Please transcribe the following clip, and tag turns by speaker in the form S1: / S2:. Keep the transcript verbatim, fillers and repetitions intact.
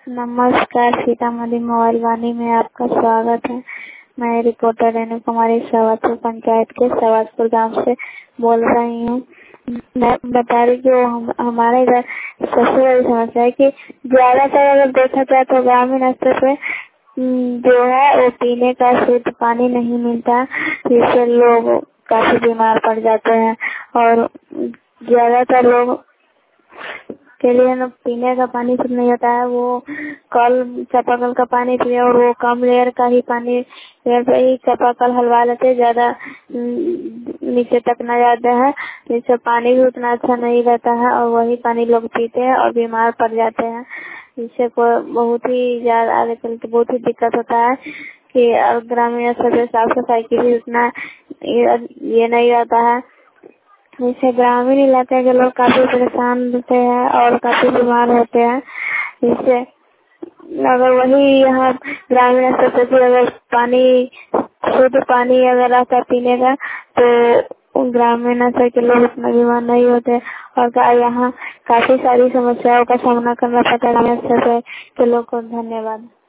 S1: नमस्कार, सीतामढ़ी मोबाइल वाणी में आपका स्वागत है। मैं रिपोर्टर रेणु कुमारी सवाजपुर पंचायत के सवाजपुर गांव से बोल रही हूँ। मैं बता रही कि हम, हमारे इधर सबसे बड़ी समस्या है कि ज्यादातर अगर देखा जाए तो ग्रामीण स्तर पे जो है वो पीने का शुद्ध पानी नहीं मिलता, जिससे लोग काफी बीमार पड़ जाते हैं। और ज्यादातर लोग के लिए न पीने का पानी शुद्ध नहीं होता है, वो कल चापाकल का पानी पिए और वो कम लेयर का ही पानी लेयर पे ही चापाकल हलवा लेते, ज्यादा नीचे तक न जाते हैं, जिससे पानी भी उतना अच्छा नहीं रहता है और वही पानी लोग पीते हैं और बीमार पड़ जाते हैं। जिससे बहुत ही ज्यादा आगे चल के बहुत ही दिक्कत होता है कि ग्रामीण स्तर पे साफ सफाई की भी उतना ये नहीं रहता है, जिससे ग्रामीण इलाके के लोग काफी परेशान होते हैं और काफी बीमार होते हैं। जिससे अगर वही यहाँ ग्रामीण स्तर पे अगर पानी शुद्ध पानी अगर रहता पीने का तो ग्रामीण स्तर के लोग उतना बीमार नहीं होते और यहाँ काफी सारी समस्याओं का सामना करना पड़ता है ग्रामीण स्तर के लोग को। धन्यवाद।